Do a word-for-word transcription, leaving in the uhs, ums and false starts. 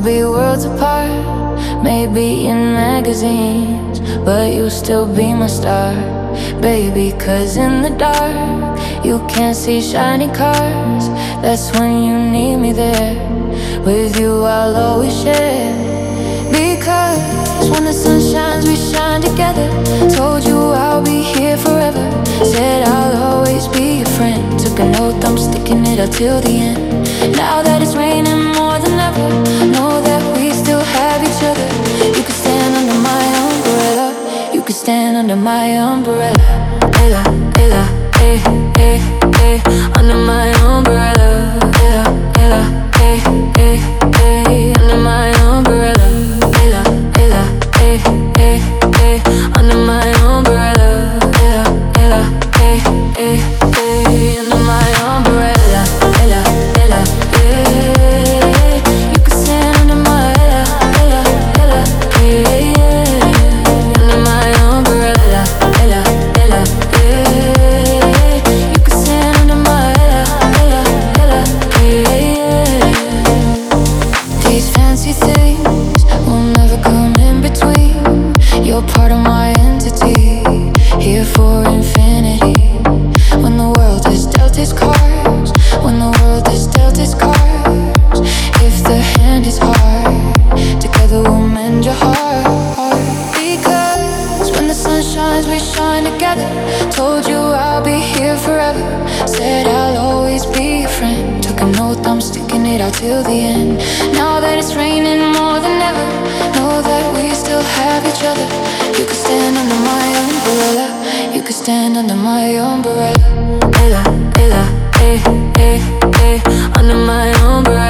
be worlds apart, maybe in magazines, but you'll still be my star, baby. Cause in the dark, you can't see shiny cars. That's when you need me there. With you I'll always share. Because when the sun shines, we shine together. Told you I'll be here forever. Said I'll always be your friend. Took an oath, I'm sticking it out till the end. Now that it's raining more than ever, know that we still have each other. You could stand under my umbrella. You could stand under my umbrella. Ella, Ella, eh, eh, eh. Under my umbrella. Ella, Ella, eh, eh, eh. Under my umbrella. Ella, Ella, eh, eh, eh. Under my umbrella. Ella, Ella, eh, eh, eh. Under my umbrella. Ella, Ella, eh. You can stand under my Ella, Ella, Ella, eh. Under my umbrella. Ella, Ella, eh. You can stand under my Ella, Ella, Ella, eh. These fancy things will never come in between. You're part of my entity, here for infinity. When the world is dealt its cards, when the world is dealt its cards, if the hand is hard, together we'll mend your heart. Because when the sun shines, we shine together. Told you I'll be here forever. Said I'll always be your friend. Took an oath, I'm sticking it out till the end. Now that it's raining more than ever, know that we still have each other. You could stand under my umbrella. You could stand under my umbrella. Ella, Ella, eh, eh, eh. Under my umbrella.